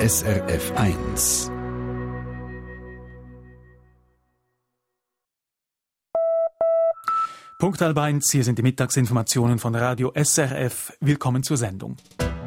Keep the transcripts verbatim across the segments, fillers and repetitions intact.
S R F eins. Punkt halb eins, hier sind die Mittagsinformationen von Radio S R F. Willkommen zur Sendung.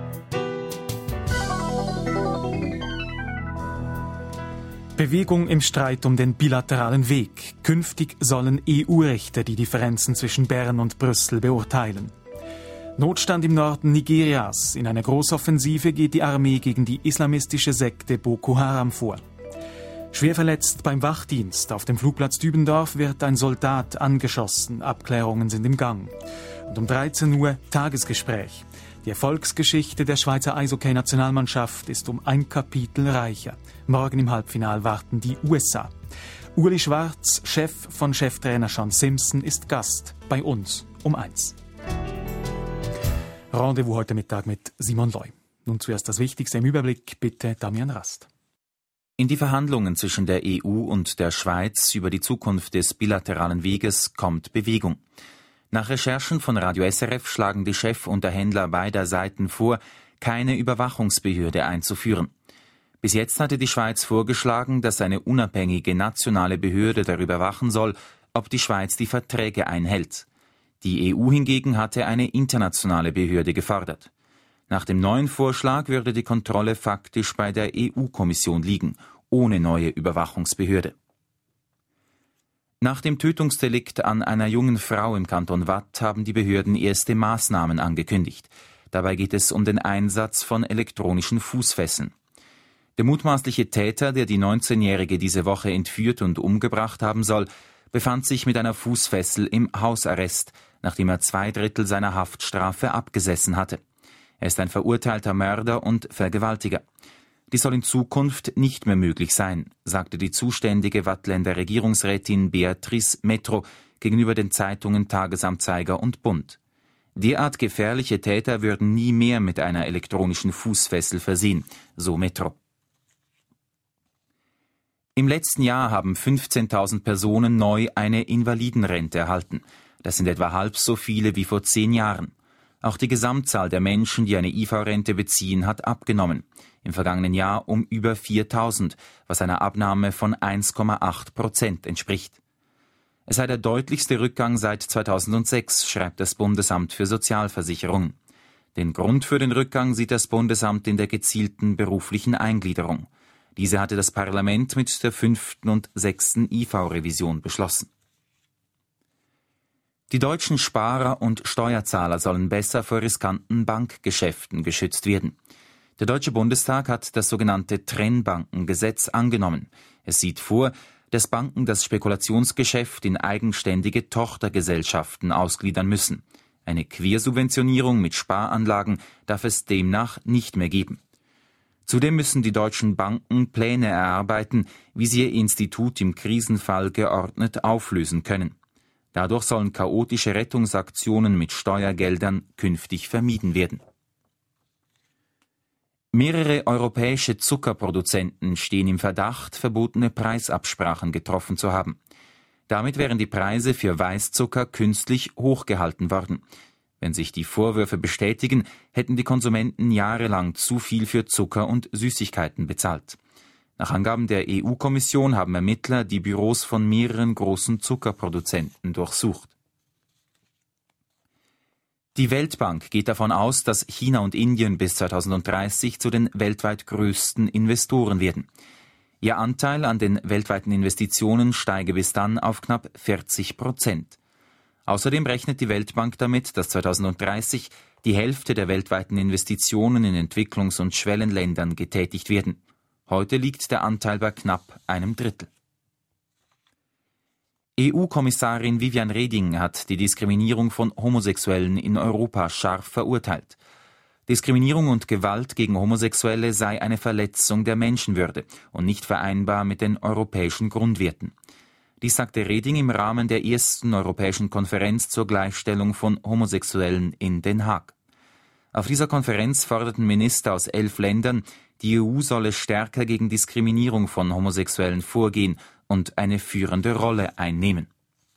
Bewegung im Streit um den bilateralen Weg. Künftig sollen E U-Richter die Differenzen zwischen Bern und Brüssel beurteilen. Notstand im Norden Nigerias. In einer Großoffensive geht die Armee gegen die islamistische Sekte Boko Haram vor. Schwer verletzt beim Wachdienst. Auf dem Flugplatz Dübendorf wird ein Soldat angeschossen. Abklärungen sind im Gang. Und um dreizehn Uhr Tagesgespräch. Die Erfolgsgeschichte der Schweizer Eishockey-Nationalmannschaft ist um ein Kapitel reicher. Morgen im Halbfinale warten die U S A. Uli Schwarz, Chef von Cheftrainer Sean Simpson, ist Gast bei uns um eins. Rendezvous heute Mittag mit Simon Loy. Nun zuerst das Wichtigste im Überblick, bitte Damian Rast. In die Verhandlungen zwischen der E U und der Schweiz über die Zukunft des bilateralen Weges kommt Bewegung. Nach Recherchen von Radio S R F schlagen die Chefunterhändler beider Seiten vor, keine Überwachungsbehörde einzuführen. Bis jetzt hatte die Schweiz vorgeschlagen, dass eine unabhängige nationale Behörde darüber wachen soll, ob die Schweiz die Verträge einhält. Die E U hingegen hatte eine internationale Behörde gefordert. Nach dem neuen Vorschlag würde die Kontrolle faktisch bei der E U-Kommission liegen, ohne neue Überwachungsbehörde. Nach dem Tötungsdelikt an einer jungen Frau im Kanton Waadt haben die Behörden erste Maßnahmen angekündigt. Dabei geht es um den Einsatz von elektronischen Fußfesseln. Der mutmaßliche Täter, der die neunzehnjährige diese Woche entführt und umgebracht haben soll, befand sich mit einer Fußfessel im Hausarrest, nachdem er zwei Drittel seiner Haftstrafe abgesessen hatte. Er ist ein verurteilter Mörder und Vergewaltiger. Dies soll in Zukunft nicht mehr möglich sein, sagte die zuständige Waadtländer Regierungsrätin Beatrice Metro gegenüber den Zeitungen Tagesanzeiger und Bund. Derart gefährliche Täter würden nie mehr mit einer elektronischen Fußfessel versehen, so Metro. Im letzten Jahr haben fünfzehntausend Personen neu eine Invalidenrente erhalten. Das sind etwa halb so viele wie vor zehn Jahren. Auch die Gesamtzahl der Menschen, die eine I V-Rente beziehen, hat abgenommen. Im vergangenen Jahr um über viertausend, was einer Abnahme von eins Komma acht Prozent entspricht. Es sei der deutlichste Rückgang seit zweitausendsechs, schreibt das Bundesamt für Sozialversicherungen. Den Grund für den Rückgang sieht das Bundesamt in der gezielten beruflichen Eingliederung. Diese hatte das Parlament mit der fünften und sechsten I V-Revision beschlossen. Die deutschen Sparer und Steuerzahler sollen besser vor riskanten Bankgeschäften geschützt werden. Der Deutsche Bundestag hat das sogenannte Trennbankengesetz angenommen. Es sieht vor, dass Banken das Spekulationsgeschäft in eigenständige Tochtergesellschaften ausgliedern müssen. Eine Quersubventionierung mit Sparanlagen darf es demnach nicht mehr geben. Zudem müssen die deutschen Banken Pläne erarbeiten, wie sie ihr Institut im Krisenfall geordnet auflösen können. Dadurch sollen chaotische Rettungsaktionen mit Steuergeldern künftig vermieden werden. Mehrere europäische Zuckerproduzenten stehen im Verdacht, verbotene Preisabsprachen getroffen zu haben. Damit wären die Preise für Weißzucker künstlich hochgehalten worden. Wenn sich die Vorwürfe bestätigen, hätten die Konsumenten jahrelang zu viel für Zucker und Süßigkeiten bezahlt. Nach Angaben der E U-Kommission haben Ermittler die Büros von mehreren großen Zuckerproduzenten durchsucht. Die Weltbank geht davon aus, dass China und Indien bis zweitausenddreißig zu den weltweit größten Investoren werden. Ihr Anteil an den weltweiten Investitionen steige bis dann auf knapp vierzig Prozent. Außerdem rechnet die Weltbank damit, dass zweitausenddreißig die Hälfte der weltweiten Investitionen in Entwicklungs- und Schwellenländern getätigt werden. Heute liegt der Anteil bei knapp einem Drittel. E U-Kommissarin Viviane Reding hat die Diskriminierung von Homosexuellen in Europa scharf verurteilt. Diskriminierung und Gewalt gegen Homosexuelle sei eine Verletzung der Menschenwürde und nicht vereinbar mit den europäischen Grundwerten. Dies sagte Reding im Rahmen der ersten Europäischen Konferenz zur Gleichstellung von Homosexuellen in Den Haag. Auf dieser Konferenz forderten Minister aus elf Ländern, die E U solle stärker gegen Diskriminierung von Homosexuellen vorgehen und eine führende Rolle einnehmen.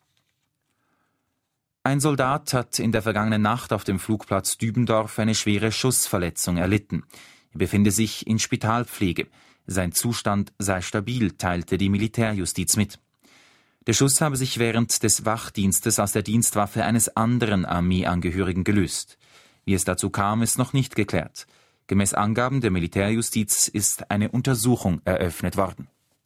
Ein Soldat hat in der vergangenen Nacht auf dem Flugplatz Dübendorf eine schwere Schussverletzung erlitten. Er befinde sich in Spitalpflege. Sein Zustand sei stabil, teilte die Militärjustiz mit. Der Schuss habe sich während des Wachdienstes aus der Dienstwaffe eines anderen Armeeangehörigen gelöst. Wie es dazu kam, ist noch nicht geklärt. Gemäß Angaben der Militärjustiz ist eine Untersuchung eröffnet worden.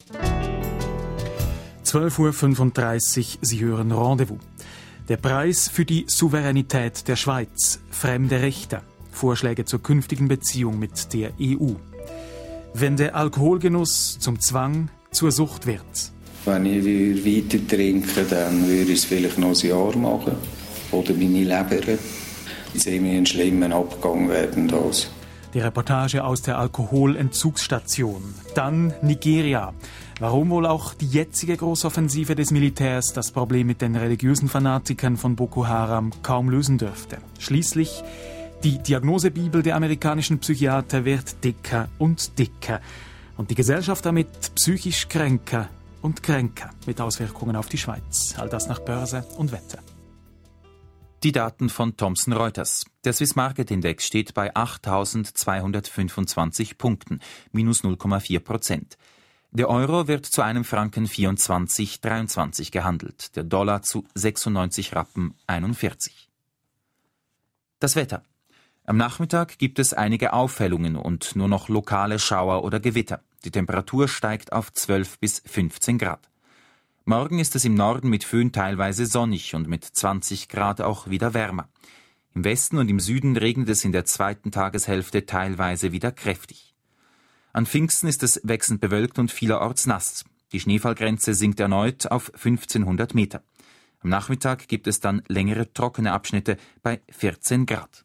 zwölf Uhr fünfunddreißig, Sie hören Rendezvous. Der Preis für die Souveränität der Schweiz, fremde Rechte, Vorschläge zur künftigen Beziehung mit der E U. Wenn der Alkoholgenuss zum Zwang, zur Sucht wird. Wenn ich weiter trinke, dann würde ich es vielleicht noch ein Jahr machen. Oder meine Leber. Ich sehe mir einen schlimmen Abgang werden das. Die Reportage aus der Alkoholentzugsstation. Dann Nigeria. Warum wohl auch die jetzige Großoffensive des Militärs das Problem mit den religiösen Fanatikern von Boko Haram kaum lösen dürfte. Schließlich, die Diagnosebibel der amerikanischen Psychiater wird dicker und dicker. Und die Gesellschaft damit psychisch kränker und kränker mit Auswirkungen auf die Schweiz. All das nach Börse und Wetter. Die Daten von Thomson Reuters. Der Swiss Market Index steht bei achttausendzweihundertfünfundzwanzig Punkten, minus null Komma vier Prozent. Der Euro wird zu einem Franken vierundzwanzig Komma dreiundzwanzig gehandelt, der Dollar zu sechsundneunzig Rappen einundvierzig. Das Wetter. Am Nachmittag gibt es einige Aufhellungen und nur noch lokale Schauer oder Gewitter. Die Temperatur steigt auf zwölf bis fünfzehn Grad. Morgen ist es im Norden mit Föhn teilweise sonnig und mit zwanzig Grad auch wieder wärmer. Im Westen und im Süden regnet es in der zweiten Tageshälfte teilweise wieder kräftig. An Pfingsten ist es wechselnd bewölkt und vielerorts nass. Die Schneefallgrenze sinkt erneut auf fünfzehnhundert Meter. Am Nachmittag gibt es dann längere trockene Abschnitte bei vierzehn Grad.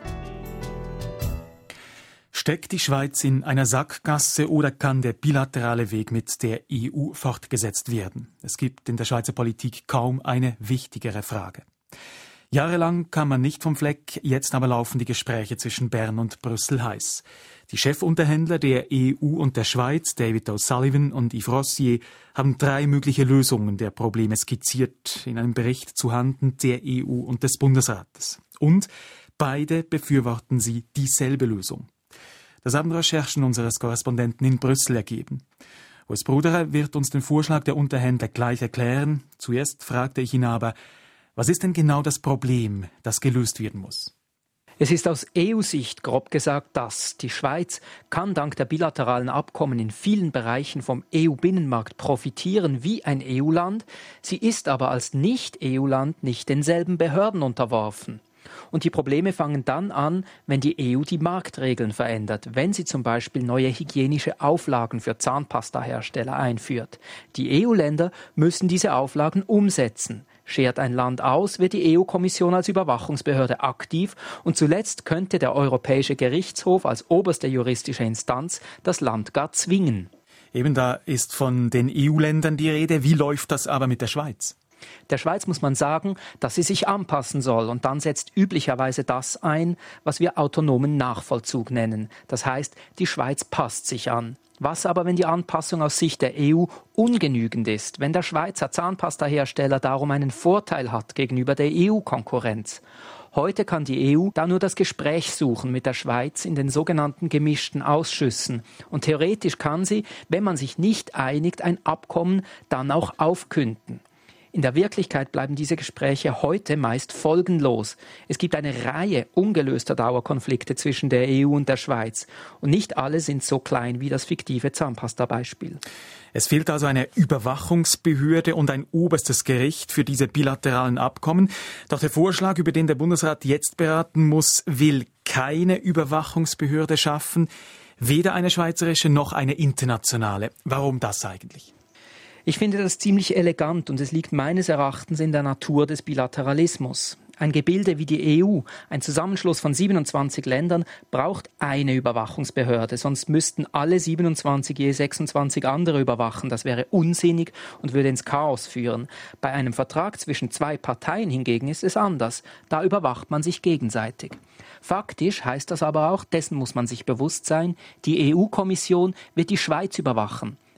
Steckt die Schweiz in einer Sackgasse oder kann der bilaterale Weg mit der E U fortgesetzt werden? Es gibt in der Schweizer Politik kaum eine wichtigere Frage. Jahrelang kam man nicht vom Fleck, jetzt aber laufen die Gespräche zwischen Bern und Brüssel heiß. Die Chefunterhändler der E U und der Schweiz, David O'Sullivan und Yves Rossier, haben drei mögliche Lösungen der Probleme skizziert in einem Bericht zuhanden der E U und des Bundesrates. Und beide befürworten sie dieselbe Lösung. Das haben Recherchen unseres Korrespondenten in Brüssel ergeben. Urs Bruderer wird uns den Vorschlag der Unterhändler gleich erklären. Zuerst fragte ich ihn aber, was ist denn genau das Problem, das gelöst werden muss? Es ist aus E U-Sicht grob gesagt das. Die Schweiz kann dank der bilateralen Abkommen in vielen Bereichen vom E U-Binnenmarkt profitieren wie ein E U-Land. Sie ist aber als Nicht-E U-Land nicht denselben Behörden unterworfen. Und die Probleme fangen dann an, wenn die E U die Marktregeln verändert, wenn sie zum Beispiel neue hygienische Auflagen für Zahnpastahersteller einführt. Die E U-Länder müssen diese Auflagen umsetzen. Schert ein Land aus, wird die E U-Kommission als Überwachungsbehörde aktiv und zuletzt könnte der Europäische Gerichtshof als oberste juristische Instanz das Land gar zwingen. Eben da ist von den E U-Ländern die Rede. Wie läuft das aber mit der Schweiz? Der Schweiz muss man sagen, dass sie sich anpassen soll und dann setzt üblicherweise das ein, was wir autonomen Nachvollzug nennen. Das heißt, die Schweiz passt sich an. Was aber, wenn die Anpassung aus Sicht der E U ungenügend ist, wenn der Schweizer Zahnpastahersteller darum einen Vorteil hat gegenüber der E U-Konkurrenz? Heute kann die E U da nur das Gespräch suchen mit der Schweiz in den sogenannten gemischten Ausschüssen. Und theoretisch kann sie, wenn man sich nicht einigt, ein Abkommen dann auch aufkünden. In der Wirklichkeit bleiben diese Gespräche heute meist folgenlos. Es gibt eine Reihe ungelöster Dauerkonflikte zwischen der E U und der Schweiz. Und nicht alle sind so klein wie das fiktive Zahnpasta-Beispiel. Es fehlt also eine Überwachungsbehörde und ein oberstes Gericht für diese bilateralen Abkommen. Doch der Vorschlag, über den der Bundesrat jetzt beraten muss, will keine Überwachungsbehörde schaffen. Weder eine schweizerische noch eine internationale. Warum das eigentlich? Ich finde das ziemlich elegant und es liegt meines Erachtens in der Natur des Bilateralismus. Ein Gebilde wie die E U, ein Zusammenschluss von siebenundzwanzig Ländern, braucht eine Überwachungsbehörde, sonst müssten alle siebenundzwanzig je sechsundzwanzig andere überwachen. Das wäre unsinnig und würde ins Chaos führen. Bei einem Vertrag zwischen zwei Parteien hingegen ist es anders. Da überwacht man sich gegenseitig. Faktisch heißt das aber auch, dessen muss man sich bewusst sein, die E U-Kommission wird die Schweiz überwachen.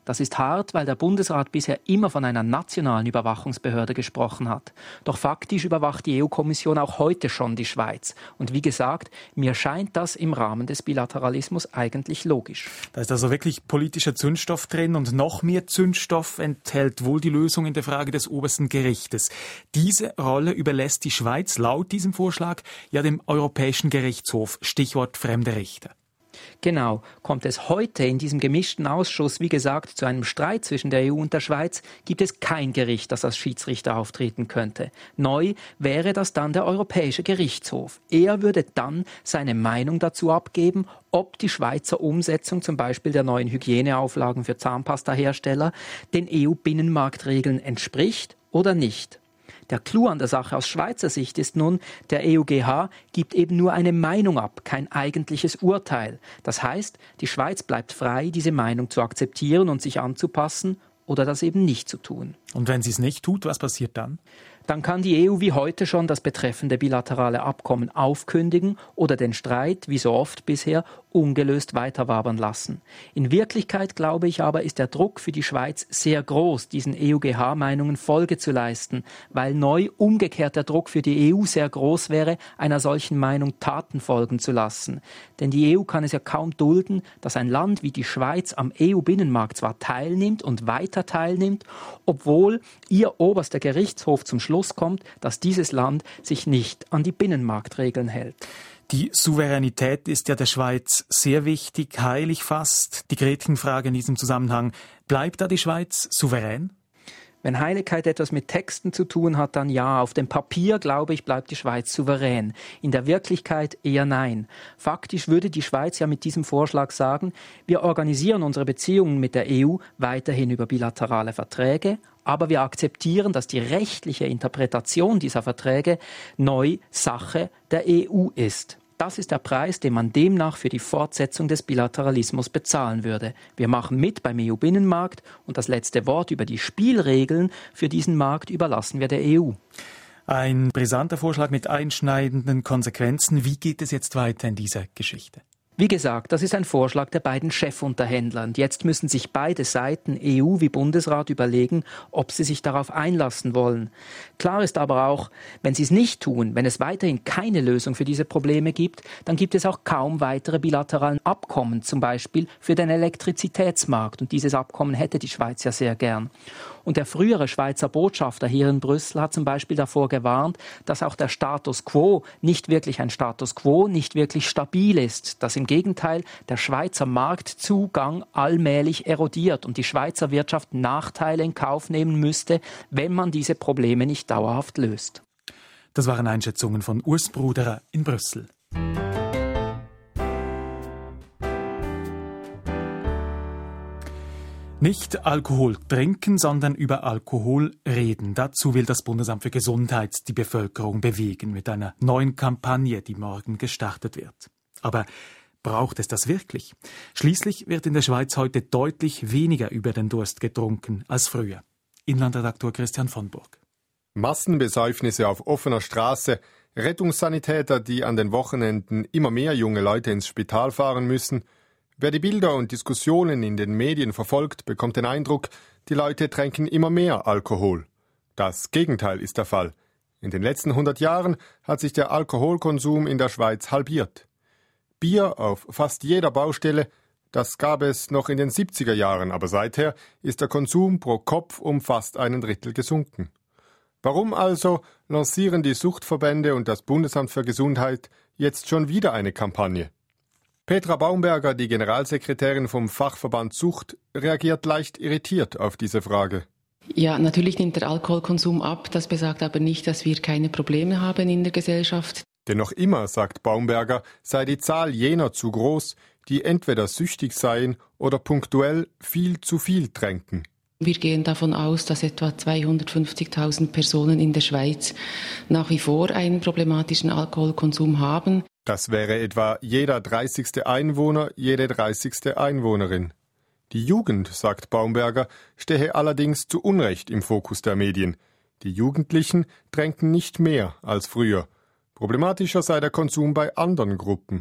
Das ist hart, weil der Bundesrat bisher immer von einer nationalen Überwachungsbehörde gesprochen hat. Doch faktisch überwacht die E U-Kommission auch heute schon die Schweiz. Und wie gesagt, mir scheint das im Rahmen des Bilateralismus eigentlich logisch. Da ist also wirklich politischer Zündstoff drin und noch mehr Zündstoff enthält wohl die Lösung in der Frage des obersten Gerichtes. Diese Rolle überlässt die Schweiz laut diesem Vorschlag ja dem Europäischen Gerichtshof, Stichwort fremde Richter. Genau, kommt es heute in diesem gemischten Ausschuss, wie gesagt, zu einem Streit zwischen der E U und der Schweiz, gibt es kein Gericht, das als Schiedsrichter auftreten könnte. Neu wäre das dann der Europäische Gerichtshof. Er würde dann seine Meinung dazu abgeben, ob die Schweizer Umsetzung zum Beispiel der neuen Hygieneauflagen für Zahnpastahersteller den E U-Binnenmarktregeln entspricht oder nicht. Der Clou an der Sache aus Schweizer Sicht ist nun, der E U G H gibt eben nur eine Meinung ab, kein eigentliches Urteil. Das heißt, die Schweiz bleibt frei, diese Meinung zu akzeptieren und sich anzupassen oder das eben nicht zu tun. Und wenn sie es nicht tut, was passiert dann? Dann kann die E U wie heute schon das betreffende bilaterale Abkommen aufkündigen oder den Streit, wie so oft bisher, ungelöst weiterwabern lassen. In Wirklichkeit, glaube ich aber, ist der Druck für die Schweiz sehr groß, diesen E U G H-Meinungen Folge zu leisten, weil neu umgekehrt der Druck für die E U sehr groß wäre, einer solchen Meinung Taten folgen zu lassen. Denn die E U kann es ja kaum dulden, dass ein Land wie die Schweiz am E U-Binnenmarkt zwar teilnimmt und weiter teilnimmt, obwohl ihr oberster Gerichtshof zum Schluss kommt, dass dieses Land sich nicht an die Binnenmarktregeln hält. Die Souveränität ist ja der Schweiz sehr wichtig, heilig fast. Die Gretchenfrage in diesem Zusammenhang, bleibt da die Schweiz souverän? Wenn Heiligkeit etwas mit Texten zu tun hat, dann ja. Auf dem Papier, glaube ich, bleibt die Schweiz souverän. In der Wirklichkeit eher nein. Faktisch würde die Schweiz ja mit diesem Vorschlag sagen, wir organisieren unsere Beziehungen mit der E U weiterhin über bilaterale Verträge, aber wir akzeptieren, dass die rechtliche Interpretation dieser Verträge neu Sache der E U ist. Das ist der Preis, den man demnach für die Fortsetzung des Bilateralismus bezahlen würde. Wir machen mit beim E U-Binnenmarkt und das letzte Wort über die Spielregeln für diesen Markt überlassen wir der E U. Ein brisanter Vorschlag mit einschneidenden Konsequenzen. Wie geht es jetzt weiter in dieser Geschichte? Wie gesagt, das ist ein Vorschlag der beiden Chefunterhändler. Und jetzt müssen sich beide Seiten, E U wie Bundesrat, überlegen, ob sie sich darauf einlassen wollen. Klar ist aber auch, wenn sie es nicht tun, wenn es weiterhin keine Lösung für diese Probleme gibt, dann gibt es auch kaum weitere bilateralen Abkommen, zum Beispiel für den Elektrizitätsmarkt. Und dieses Abkommen hätte die Schweiz ja sehr gern. Und der frühere Schweizer Botschafter hier in Brüssel hat zum Beispiel davor gewarnt, dass auch der Status quo nicht wirklich ein Status quo, nicht wirklich stabil ist. Dass im Gegenteil der Schweizer Marktzugang allmählich erodiert und die Schweizer Wirtschaft Nachteile in Kauf nehmen müsste, wenn man diese Probleme nicht dauerhaft löst. Das waren Einschätzungen von Urs Bruderer in Brüssel. Nicht Alkohol trinken, sondern über Alkohol reden. Dazu will das Bundesamt für Gesundheit die Bevölkerung bewegen mit einer neuen Kampagne, die morgen gestartet wird. Aber braucht es das wirklich? Schließlich wird in der Schweiz heute deutlich weniger über den Durst getrunken als früher. Inlandredaktor Christian von Burg. Massenbesäufnisse auf offener Straße, Rettungssanitäter, die an den Wochenenden immer mehr junge Leute ins Spital fahren müssen. Wer die Bilder und Diskussionen in den Medien verfolgt, bekommt den Eindruck, die Leute tränken immer mehr Alkohol. Das Gegenteil ist der Fall. In den letzten hundert Jahren hat sich der Alkoholkonsum in der Schweiz halbiert. Bier auf fast jeder Baustelle, das gab es noch in den siebziger Jahren, aber seither ist der Konsum pro Kopf um fast einen Drittel gesunken. Warum also lancieren die Suchtverbände und das Bundesamt für Gesundheit jetzt schon wieder eine Kampagne? Petra Baumberger, die Generalsekretärin vom Fachverband Sucht, reagiert leicht irritiert auf diese Frage. Ja, natürlich nimmt der Alkoholkonsum ab. Das besagt aber nicht, dass wir keine Probleme haben in der Gesellschaft. Denn noch immer, sagt Baumberger, sei die Zahl jener zu groß, die entweder süchtig seien oder punktuell viel zu viel tränken. Wir gehen davon aus, dass etwa zweihundertfünfzigtausend Personen in der Schweiz nach wie vor einen problematischen Alkoholkonsum haben. Das wäre etwa jeder dreißigste Einwohner, jede dreißigste Einwohnerin. Die Jugend, sagt Baumberger, stehe allerdings zu Unrecht im Fokus der Medien. Die Jugendlichen tränken nicht mehr als früher. Problematischer sei der Konsum bei anderen Gruppen.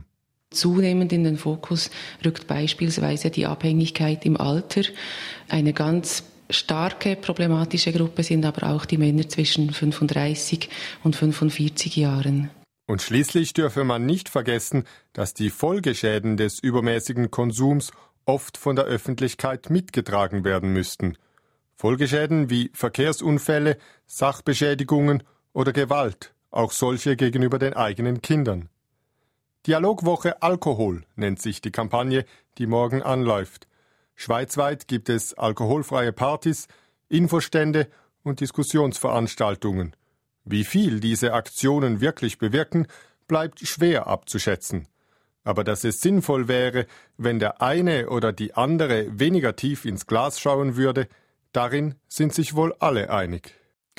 Zunehmend in den Fokus rückt beispielsweise die Abhängigkeit im Alter. Eine ganz starke problematische Gruppe sind aber auch die Männer zwischen fünfunddreißig und fünfundvierzig Jahren. Und schließlich dürfe man nicht vergessen, dass die Folgeschäden des übermäßigen Konsums oft von der Öffentlichkeit mitgetragen werden müssten. Folgeschäden wie Verkehrsunfälle, Sachbeschädigungen oder Gewalt, auch solche gegenüber den eigenen Kindern. Dialogwoche Alkohol nennt sich die Kampagne, die morgen anläuft. Schweizweit gibt es alkoholfreie Partys, Infostände und Diskussionsveranstaltungen. Wie viel diese Aktionen wirklich bewirken, bleibt schwer abzuschätzen. Aber dass es sinnvoll wäre, wenn der eine oder die andere weniger tief ins Glas schauen würde, darin sind sich wohl alle einig.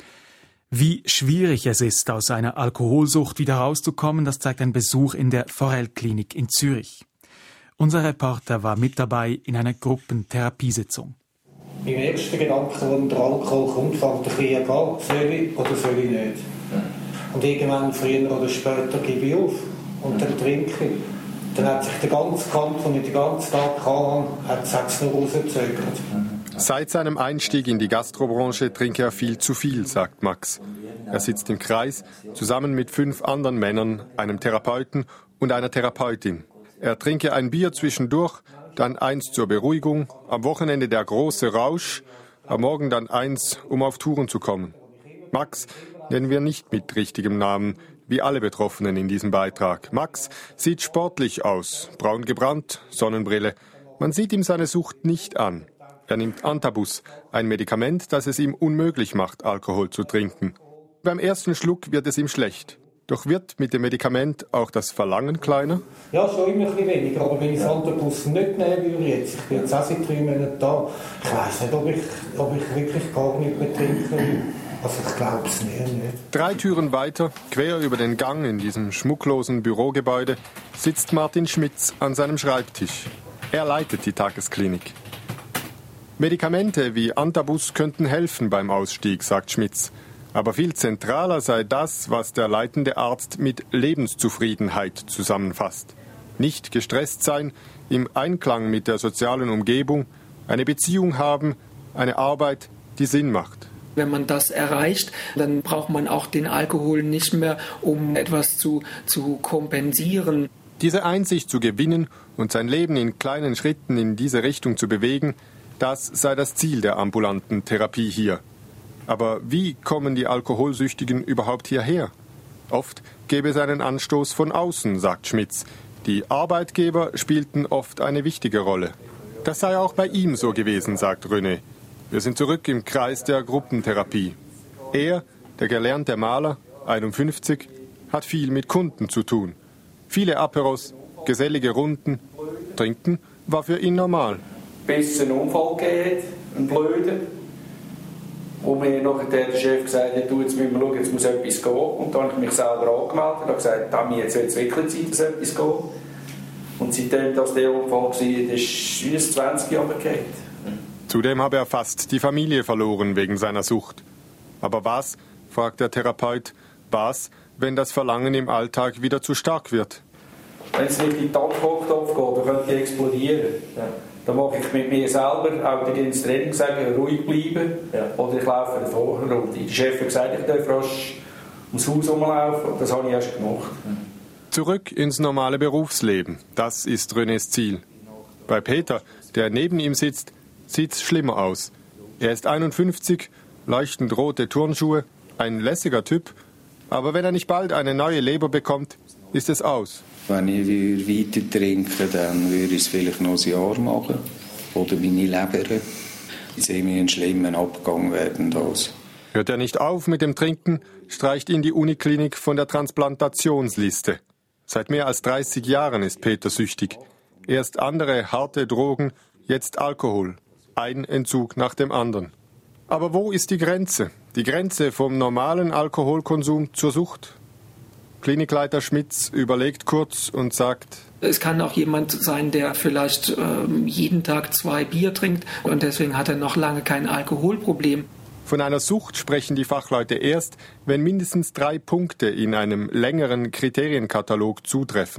Wie schwierig es ist, aus einer Alkoholsucht wieder rauszukommen, das zeigt ein Besuch in der Forell-Klinik in Zürich. Unser Reporter war mit dabei in einer Gruppentherapiesitzung. Mein erster Gedanke, wenn der Alkohol kommt, fängt der Krieg an. Soll ich oder soll ich nicht? Und irgendwann, früher oder später, gebe ich auf und dann trinke ich. Dann hat sich der ganze Kampf, den ich den ganzen Tag hatte, hat es nur rausgezögert. Seit seinem Einstieg in die Gastrobranche trinke er viel zu viel, sagt Max. Er sitzt im Kreis, zusammen mit fünf anderen Männern, einem Therapeuten und einer Therapeutin. Er trinke ein Bier zwischendurch, dann eins zur Beruhigung, am Wochenende der große Rausch, am Morgen dann eins, um auf Touren zu kommen. Max nennen wir nicht mit richtigem Namen, wie alle Betroffenen in diesem Beitrag. Max sieht sportlich aus, braun gebrannt, Sonnenbrille. Man sieht ihm seine Sucht nicht an. Er nimmt Antabus, ein Medikament, das es ihm unmöglich macht, Alkohol zu trinken. Beim ersten Schluck wird es ihm schlecht. Doch wird mit dem Medikament auch das Verlangen kleiner? Ja, schon immer ein bisschen weniger. Aber wenn ich das Antabus nicht nehmen würde jetzt, ich bin jetzt auch seit drei Monaten da, ich weiss nicht, ob ich, ob ich wirklich gar nicht mehr trinken will. Also ich glaube es nicht, nicht. Drei Türen weiter, quer über den Gang in diesem schmucklosen Bürogebäude, sitzt Martin Schmitz an seinem Schreibtisch. Er leitet die Tagesklinik. Medikamente wie Antabus könnten helfen beim Ausstieg, sagt Schmitz. Aber viel zentraler sei das, was der leitende Arzt mit Lebenszufriedenheit zusammenfasst. Nicht gestresst sein, im Einklang mit der sozialen Umgebung, eine Beziehung haben, eine Arbeit, die Sinn macht. Wenn man das erreicht, dann braucht man auch den Alkohol nicht mehr, um etwas zu, zu kompensieren. Diese Einsicht zu gewinnen und sein Leben in kleinen Schritten in diese Richtung zu bewegen, das sei das Ziel der ambulanten Therapie hier. Aber wie kommen die Alkoholsüchtigen überhaupt hierher? Oft gäbe es einen Anstoß von außen, sagt Schmitz. Die Arbeitgeber spielten oft eine wichtige Rolle. Das sei auch bei ihm so gewesen, sagt René. Wir sind zurück im Kreis der Gruppentherapie. Er, der gelernte Maler, einundfünfzig, hat viel mit Kunden zu tun. Viele Aperos, gesellige Runden. Trinken war für ihn normal. Bis es einen Unfall gegeben, einen blöden. Wo mir nachher der Chef gesagt hat, du, jetzt müssen wir schauen, jetzt muss etwas gehen. Und dann habe ich mich selber angemeldet und habe gesagt, Tami, jetzt wird es wirklich Zeit, dass etwas geht. Und seitdem das der Unfall war, ist wie ein zwanzig Jahre gegangen. Zudem habe er fast die Familie verloren wegen seiner Sucht. Aber was, fragt der Therapeut, was, wenn das Verlangen im Alltag wieder zu stark wird? Wenn es nicht in den Tankkochtopf geht, dann könnte ich explodieren. Ja. Dann mache ich mit mir selber auch ins Training sagen, ruhig bleiben. Ja. Oder ich laufe eine Runde. Der Chef hat gesagt, ich darf rasch ums Haus rumlaufen. Das habe ich erst gemacht. Zurück ins normale Berufsleben. Das ist Renés Ziel. Bei Peter, der neben ihm sitzt, sieht es schlimmer aus. Er ist einundfünfzig, leuchtend rote Turnschuhe, ein lässiger Typ. Aber wenn er nicht bald eine neue Leber bekommt, ist es aus. Wenn ich weiter trinke, dann würde ich es vielleicht noch ein Jahr machen. Oder meine Leber. Ich sehe mir einen schlimmen Abgang werden das. Hört er nicht auf mit dem Trinken, streicht ihn die Uniklinik von der Transplantationsliste. Seit mehr als dreißig Jahren ist Peter süchtig. Erst andere harte Drogen, jetzt Alkohol. Ein Entzug nach dem anderen. Aber wo ist die Grenze? Die Grenze vom normalen Alkoholkonsum zur Sucht? Klinikleiter Schmitz überlegt kurz und sagt: Es kann auch jemand sein, der vielleicht ähm, jeden Tag zwei Bier trinkt und deswegen hat er noch lange kein Alkoholproblem. Von einer Sucht sprechen die Fachleute erst, wenn mindestens drei Punkte in einem längeren Kriterienkatalog zutreffen.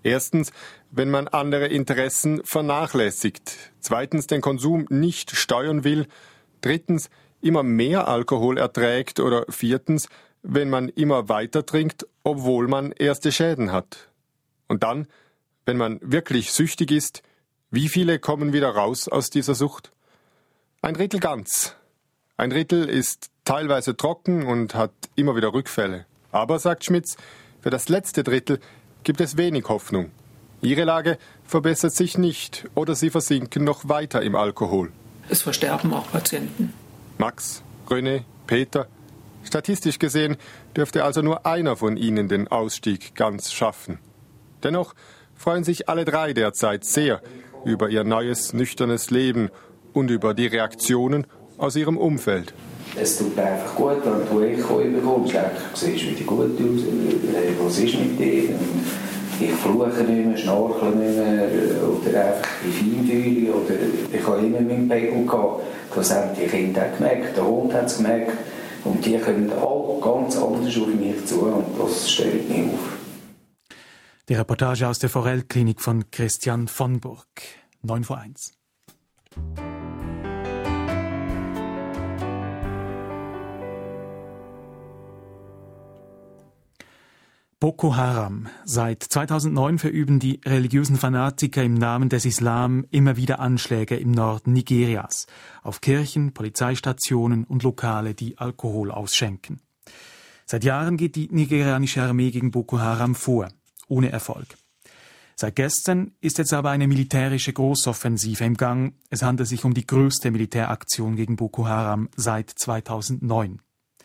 Erstens, wenn man andere Interessen vernachlässigt. Zweitens, den Konsum nicht steuern will. Drittens, immer mehr Alkohol erträgt. Oder viertens, wenn man immer weiter trinkt, obwohl man erste Schäden hat. Und dann, wenn man wirklich süchtig ist, wie viele kommen wieder raus aus dieser Sucht? Ein Drittel ganz. Ein Drittel ist teilweise trocken und hat immer wieder Rückfälle. Aber, sagt Schmitz, für das letzte Drittel gibt es wenig Hoffnung. Ihre Lage verbessert sich nicht oder sie versinken noch weiter im Alkohol. Es versterben auch Patienten. Max, René, Peter. Statistisch gesehen dürfte also nur einer von ihnen den Ausstieg ganz schaffen. Dennoch freuen sich alle drei derzeit sehr über ihr neues, nüchternes Leben und über die Reaktionen aus ihrem Umfeld. Es tut mir einfach gut, wenn du Echo bekommst. Du siehst wieder gut aus. Was ist mit dir? Und ich fluche nicht mehr, schnorchle nicht mehr oder einfach bin feinfühlig. Oder ich habe immer meinen Pegel gehabt. Das haben die Kinder auch gemerkt, der Hund hat es gemerkt. Und die kommen alle ganz anders auf mich zu und das stellt mich auf. Die Reportage aus der Forell-Klinik von Christian von Burg. neun vor eins. Boko Haram. Seit zweitausendneun verüben die religiösen Fanatiker im Namen des Islam immer wieder Anschläge im Norden Nigerias auf Kirchen, Polizeistationen und Lokale, die Alkohol ausschenken. Seit Jahren geht die nigerianische Armee gegen Boko Haram vor, ohne Erfolg. Seit gestern ist jetzt aber eine militärische Großoffensive im Gang. Es handelt sich um die größte Militäraktion gegen Boko Haram seit zweitausendneun.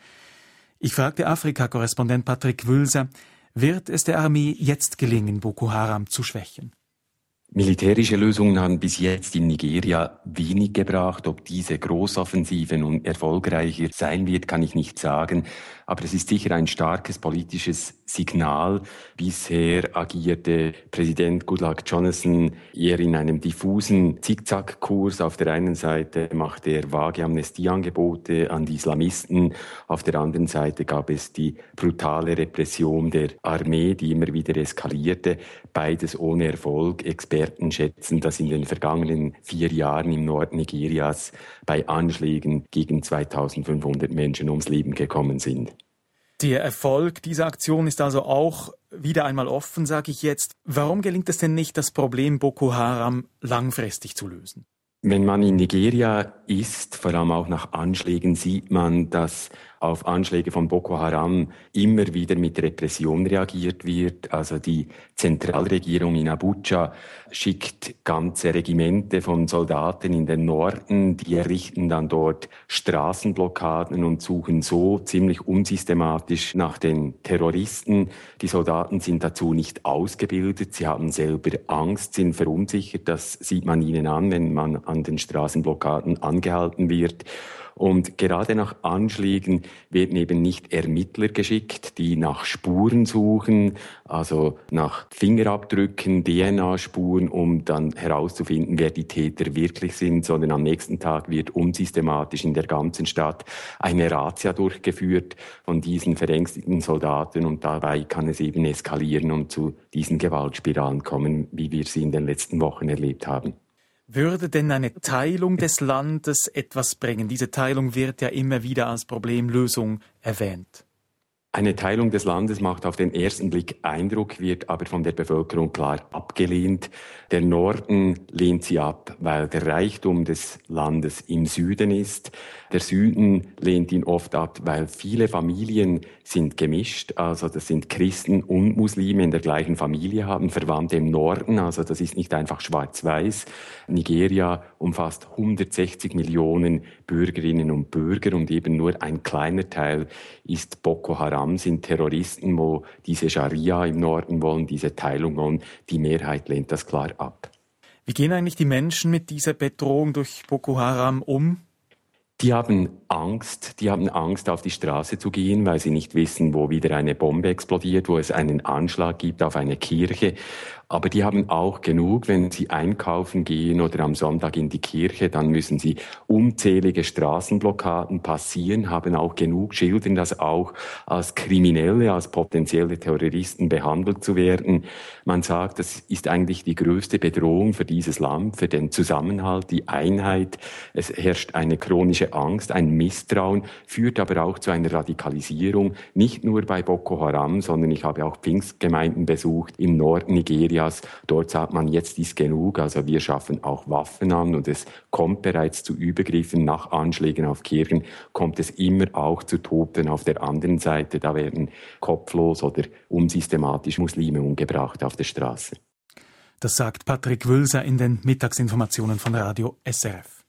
Ich fragte Afrika-Korrespondent Patrick Wülser, wird es der Armee jetzt gelingen, Boko Haram zu schwächen? Militärische Lösungen haben bis jetzt in Nigeria wenig gebracht. Ob diese Großoffensive nun erfolgreicher sein wird, kann ich nicht sagen. Aber es ist sicher ein starkes politisches Signal. Bisher agierte Präsident Goodluck Jonathan eher in einem diffusen Zickzackkurs. Auf der einen Seite machte er vage Amnestieangebote an die Islamisten. Auf der anderen Seite gab es die brutale Repression der Armee, die immer wieder eskalierte. Beides ohne Erfolg. Experten schätzen, dass in den vergangenen vier Jahren im Norden Nigerias bei Anschlägen gegen zweitausendfünfhundert Menschen ums Leben gekommen sind. Der Erfolg dieser Aktion ist also auch wieder einmal offen, sage ich jetzt. Warum gelingt es denn nicht, das Problem Boko Haram langfristig zu lösen? Wenn man in Nigeria ist, vor allem auch nach Anschlägen, sieht man, dass auf Anschläge von Boko Haram immer wieder mit Repression reagiert wird. Also die Zentralregierung in Abuja schickt ganze Regimente von Soldaten in den Norden, die errichten dann dort Straßenblockaden und suchen so ziemlich unsystematisch nach den Terroristen. Die Soldaten sind dazu nicht ausgebildet, sie haben selber Angst, sind verunsichert. Das sieht man ihnen an, wenn man an den Straßenblockaden angehalten wird. Und gerade nach Anschlägen werden eben nicht Ermittler geschickt, die nach Spuren suchen, also nach Fingerabdrücken, D N A-Spuren, um dann herauszufinden, wer die Täter wirklich sind, sondern am nächsten Tag wird unsystematisch in der ganzen Stadt eine Razzia durchgeführt von diesen verängstigten Soldaten und dabei kann es eben eskalieren und zu diesen Gewaltspiralen kommen, wie wir sie in den letzten Wochen erlebt haben. Würde denn eine Teilung des Landes etwas bringen? Diese Teilung wird ja immer wieder als Problemlösung erwähnt. Eine Teilung des Landes macht auf den ersten Blick Eindruck, wird aber von der Bevölkerung klar abgelehnt. Der Norden lehnt sie ab, weil der Reichtum des Landes im Süden ist. Der Süden lehnt ihn oft ab, weil viele Familien sind gemischt. Also das sind Christen und Muslime in der gleichen Familie, haben Verwandte im Norden. Also das ist nicht einfach schwarz-weiß. Nigeria umfasst hundertsechzig Millionen Bürgerinnen und Bürger und eben nur ein kleiner Teil ist Boko Haram, sind Terroristen, wo diese Scharia im Norden wollen, diese Teilung wollen. Die Mehrheit lehnt das klar ab. Wie gehen eigentlich die Menschen mit dieser Bedrohung durch Boko Haram um? Die haben Angst, die haben Angst, auf die Straße zu gehen, weil sie nicht wissen, wo wieder eine Bombe explodiert, wo es einen Anschlag gibt auf eine Kirche. Aber die haben auch genug, wenn sie einkaufen gehen oder am Sonntag in die Kirche, dann müssen sie unzählige Straßenblockaden passieren, haben auch genug, schildern das auch als Kriminelle, als potenzielle Terroristen behandelt zu werden. Man sagt, das ist eigentlich die größte Bedrohung für dieses Land, für den Zusammenhalt, die Einheit. Es herrscht eine chronische Angst, ein Misstrauen, führt aber auch zu einer Radikalisierung, nicht nur bei Boko Haram, sondern ich habe auch Pfingstgemeinden besucht im Norden Nigerias. Dort sagt man, jetzt ist genug, also wir schaffen auch Waffen an und es kommt bereits zu Übergriffen nach Anschlägen auf Kirchen, kommt es immer auch zu Toten auf der anderen Seite. Da werden kopflos oder unsystematisch Muslime umgebracht auf der Straße. Das sagt Patrick Wülser in den Mittagsinformationen von Radio S R F.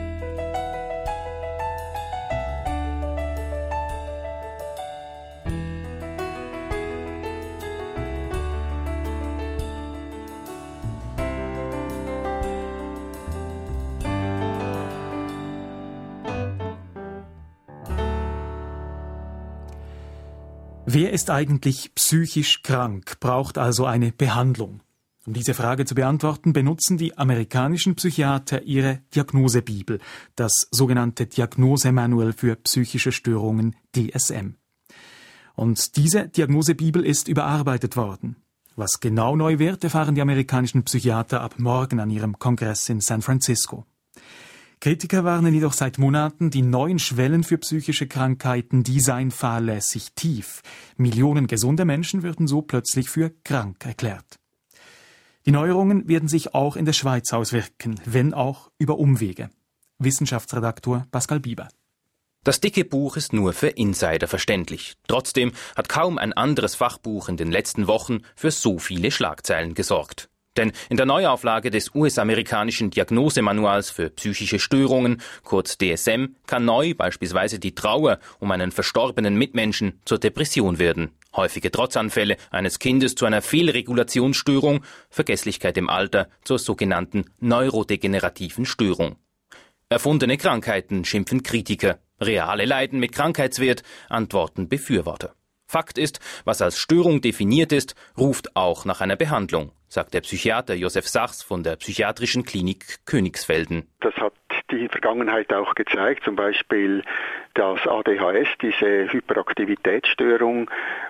Wer ist eigentlich psychisch krank, braucht also eine Behandlung? Um diese Frage zu beantworten, benutzen die amerikanischen Psychiater ihre Diagnosebibel, das sogenannte Diagnosemanual für psychische Störungen D S M. Und diese Diagnosebibel ist überarbeitet worden. Was genau neu wird, erfahren die amerikanischen Psychiater ab morgen an ihrem Kongress in San Francisco. Kritiker warnen jedoch seit Monaten, die neuen Schwellen für psychische Krankheiten, die seien fahrlässig tief. Millionen gesunder Menschen würden so plötzlich für krank erklärt. Die Neuerungen werden sich auch in der Schweiz auswirken, wenn auch über Umwege. Wissenschaftsredaktor Pascal Bieber. Das dicke Buch ist nur für Insider verständlich. Trotzdem hat kaum ein anderes Fachbuch in den letzten Wochen für so viele Schlagzeilen gesorgt. Denn in der Neuauflage des U S-amerikanischen Diagnosemanuals für psychische Störungen, kurz D S M, kann neu beispielsweise die Trauer um einen verstorbenen Mitmenschen zur Depression werden, häufige Trotzanfälle eines Kindes zu einer Fehlregulationsstörung, Vergesslichkeit im Alter zur sogenannten neurodegenerativen Störung. Erfundene Krankheiten schimpfen Kritiker, reale Leiden mit Krankheitswert antworten Befürworter. Fakt ist, was als Störung definiert ist, ruft auch nach einer Behandlung, sagt der Psychiater Josef Sachs von der Psychiatrischen Klinik Königsfelden. Das hat die Vergangenheit auch gezeigt, zum Beispiel das A D H S, diese Hyperaktivitätsstörung,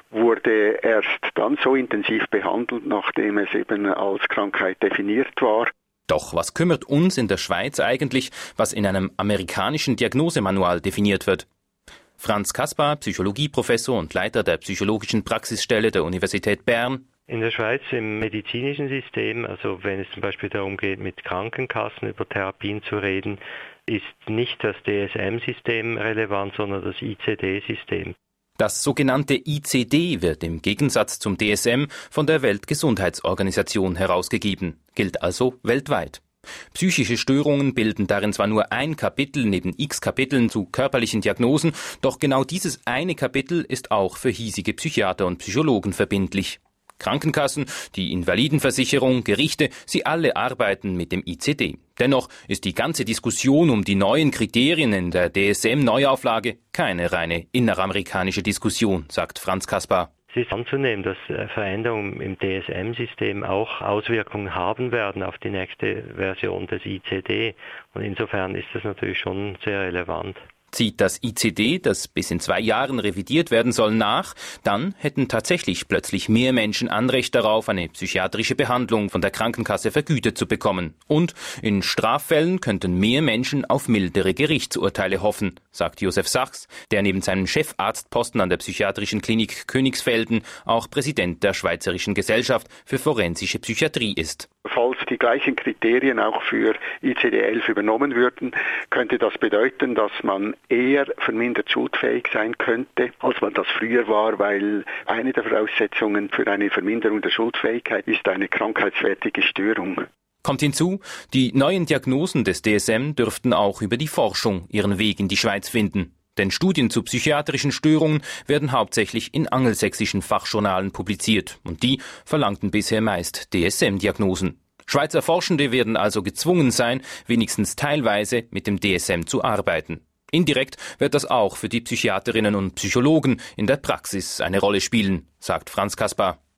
wurde erst dann so intensiv behandelt, nachdem es eben als Krankheit definiert war. Doch was kümmert uns in der Schweiz eigentlich, was in einem amerikanischen Diagnosemanual definiert wird? Franz Kaspar, Psychologieprofessor und Leiter der psychologischen Praxisstelle der Universität Bern. In der Schweiz im medizinischen System, also wenn es zum Beispiel darum geht, mit Krankenkassen über Therapien zu reden, ist nicht das D S M-System relevant, sondern das I C D-System. Das sogenannte I C D wird im Gegensatz zum D S M von der Weltgesundheitsorganisation herausgegeben, gilt also weltweit. Psychische Störungen bilden darin zwar nur ein Kapitel neben x Kapiteln zu körperlichen Diagnosen, doch genau dieses eine Kapitel ist auch für hiesige Psychiater und Psychologen verbindlich. Krankenkassen, die Invalidenversicherung, Gerichte, sie alle arbeiten mit dem I C D. Dennoch ist die ganze Diskussion um die neuen Kriterien in der D S M-Neuauflage keine reine inneramerikanische Diskussion, sagt Franz Kaspar. Es ist anzunehmen, dass Veränderungen im D S M-System auch Auswirkungen haben werden auf die nächste Version des I C D. Und insofern ist das natürlich schon sehr relevant. Zieht das I C D, das bis in zwei Jahren revidiert werden soll, nach, dann hätten tatsächlich plötzlich mehr Menschen Anrecht darauf, eine psychiatrische Behandlung von der Krankenkasse vergütet zu bekommen. Und in Straffällen könnten mehr Menschen auf mildere Gerichtsurteile hoffen, sagt Josef Sachs, der neben seinem Chefarztposten an der Psychiatrischen Klinik Königsfelden auch Präsident der Schweizerischen Gesellschaft für forensische Psychiatrie ist. Falls die gleichen Kriterien auch für I C D elf übernommen würden, könnte das bedeuten, dass man eher vermindert schuldfähig sein könnte, als man das früher war, weil eine der Voraussetzungen für eine Verminderung der Schuldfähigkeit ist eine krankheitswertige Störung. Kommt hinzu, die neuen Diagnosen des D S M dürften auch über die Forschung ihren Weg in die Schweiz finden. Denn Studien zu psychiatrischen Störungen werden hauptsächlich in angelsächsischen Fachjournalen publiziert und die verlangten bisher meist D S M-Diagnosen. Schweizer Forschende werden also gezwungen sein, wenigstens teilweise mit dem D S M zu arbeiten. Indirekt wird das auch für die Psychiaterinnen und Psychologen in der Praxis eine Rolle spielen, sagt Franz Kaspar.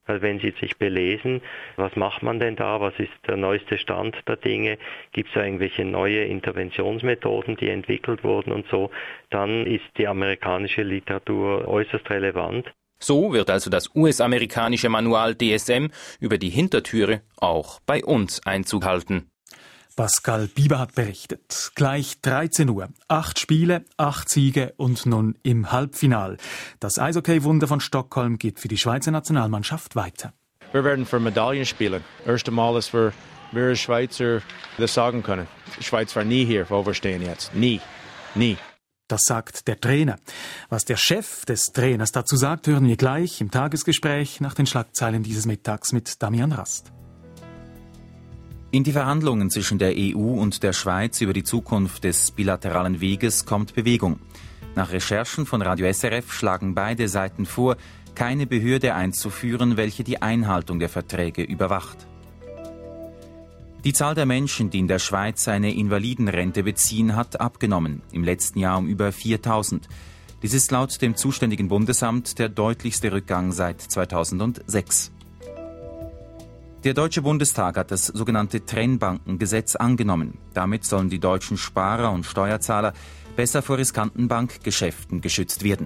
Also wenn Sie sich belesen, was macht man denn da, was ist der neueste Stand der Dinge, gibt es irgendwelche neue Interventionsmethoden, die entwickelt wurden und so, dann ist die amerikanische Literatur äußerst relevant. So wird also das U S-amerikanische Manual D S M über die Hintertüre auch bei uns Einzug halten. Pascal Bieber hat berichtet. Gleich dreizehn Uhr. Acht Spiele, acht Siege und nun im Halbfinal. Das Eishockey-Wunder von Stockholm geht für die Schweizer Nationalmannschaft weiter. Wir werden für Medaillen spielen. Erst einmal, dass wir, wir Schweizer das sagen können. Die Schweiz war nie hier, wo wir stehen jetzt. Nie. Nie. Das sagt der Trainer. Was der Chef des Trainers dazu sagt, hören wir gleich im Tagesgespräch nach den Schlagzeilen dieses Mittags mit Damian Rast. In die Verhandlungen zwischen der E U und der Schweiz über die Zukunft des bilateralen Weges kommt Bewegung. Nach Recherchen von Radio S R F schlagen beide Seiten vor, keine Behörde einzuführen, welche die Einhaltung der Verträge überwacht. Die Zahl der Menschen, die in der Schweiz eine Invalidenrente beziehen, hat abgenommen, im letzten Jahr um über viertausend. Dies ist laut dem zuständigen Bundesamt der deutlichste Rückgang seit zweitausendsechs. Der Deutsche Bundestag hat das sogenannte Trennbankengesetz angenommen. Damit sollen die deutschen Sparer und Steuerzahler besser vor riskanten Bankgeschäften geschützt werden.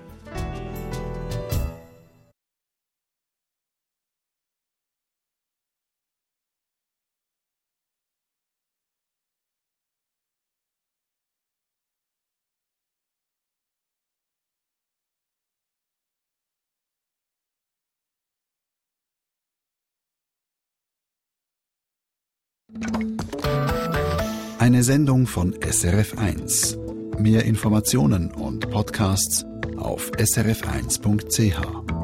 Eine Sendung von S R F eins. Mehr Informationen und Podcasts auf s r f eins punkt c h.